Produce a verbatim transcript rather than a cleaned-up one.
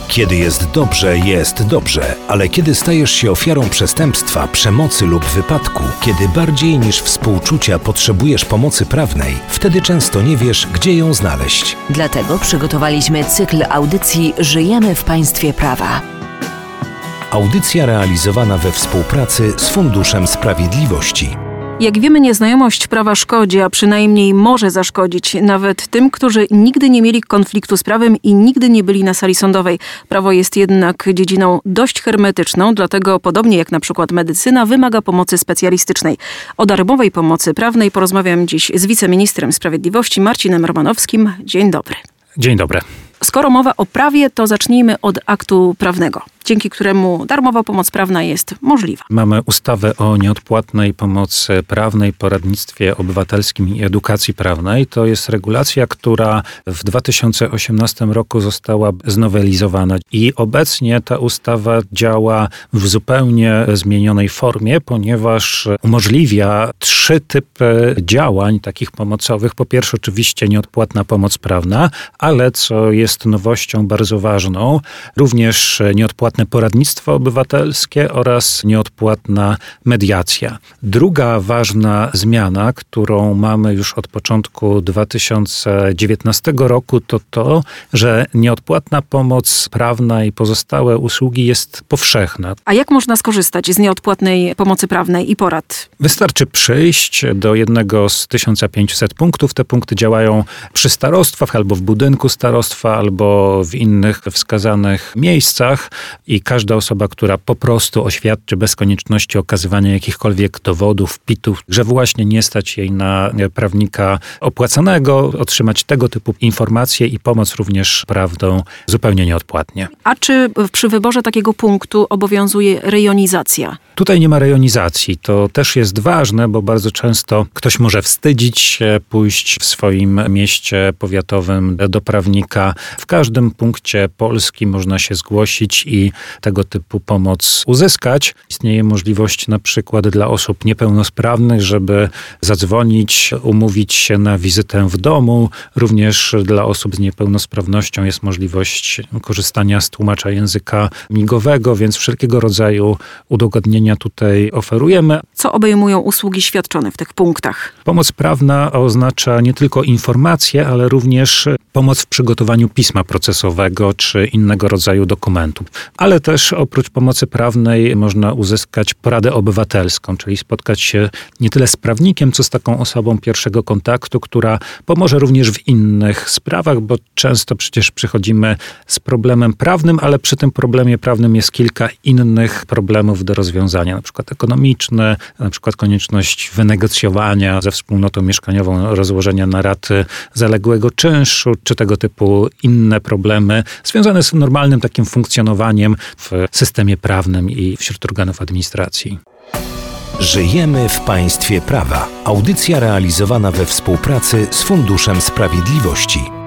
Kiedy jest dobrze, jest dobrze, ale kiedy stajesz się ofiarą przestępstwa, przemocy lub wypadku, kiedy bardziej niż współczucia potrzebujesz pomocy prawnej, wtedy często nie wiesz, gdzie ją znaleźć. Dlatego przygotowaliśmy cykl audycji Żyjemy w Państwie Prawa. Audycja realizowana we współpracy z Funduszem Sprawiedliwości. Jak wiemy, nieznajomość prawa szkodzi, a przynajmniej może zaszkodzić nawet tym, którzy nigdy nie mieli konfliktu z prawem i nigdy nie byli na sali sądowej. Prawo jest jednak dziedziną dość hermetyczną, dlatego podobnie jak na przykład medycyna wymaga pomocy specjalistycznej. O darmowej pomocy prawnej porozmawiam dziś z wiceministrem sprawiedliwości Marcinem Romanowskim. Dzień dobry. Dzień dobry. Skoro mowa o prawie, to zacznijmy od aktu prawnego, dzięki któremu darmowa pomoc prawna jest możliwa. Mamy ustawę o nieodpłatnej pomocy prawnej, poradnictwie obywatelskim i edukacji prawnej. To jest regulacja, która w dwa tysiące osiemnastym roku została znowelizowana i obecnie ta ustawa działa w zupełnie zmienionej formie, ponieważ umożliwia trzy typy działań takich pomocowych. Po pierwsze oczywiście nieodpłatna pomoc prawna, ale co jest nowością bardzo ważną, również nieodpłatne poradnictwo obywatelskie oraz nieodpłatna mediacja. Druga ważna zmiana, którą mamy już od początku dwa tysiące dziewiętnastego roku, to to, że nieodpłatna pomoc prawna i pozostałe usługi jest powszechna. A jak można skorzystać z nieodpłatnej pomocy prawnej i porad? Wystarczy przyjść do jednego z tysiąc pięćset punktów. Te punkty działają przy starostwach albo w budynku starostwa, albo w innych wskazanych miejscach i każda osoba, która po prostu oświadczy bez konieczności okazywania jakichkolwiek dowodów, pitów, że właśnie nie stać jej na prawnika opłacanego, otrzymać tego typu informacje i pomoc również prawdą zupełnie nieodpłatnie. A czy przy wyborze takiego punktu obowiązuje rejonizacja? Tutaj nie ma rejonizacji. To też jest ważne, bo bardzo często ktoś może wstydzić się pójść w swoim mieście powiatowym do prawnika. W każdym punkcie Polski można się zgłosić i tego typu pomoc uzyskać. Istnieje możliwość na przykład dla osób niepełnosprawnych, żeby zadzwonić, umówić się na wizytę w domu. Również dla osób z niepełnosprawnością jest możliwość korzystania z tłumacza języka migowego, więc wszelkiego rodzaju udogodnienia tutaj oferujemy. Co obejmują usługi świadczone w tych punktach? Pomoc prawna oznacza nie tylko informacje, ale również pomoc w przygotowaniu pisma procesowego czy innego rodzaju dokumentów. Ale też oprócz pomocy prawnej można uzyskać poradę obywatelską, czyli spotkać się nie tyle z prawnikiem, co z taką osobą pierwszego kontaktu, która pomoże również w innych sprawach, bo często przecież przychodzimy z problemem prawnym, ale przy tym problemie prawnym jest kilka innych problemów do rozwiązania, na przykład ekonomiczne, na przykład konieczność wynegocjowania ze wspólnotą mieszkaniową rozłożenia na raty zaległego czynszu, czy tego typu inne problemy związane z normalnym takim funkcjonowaniem w systemie prawnym i wśród organów administracji. Żyjemy w Państwie Prawa. Audycja realizowana we współpracy z Funduszem Sprawiedliwości.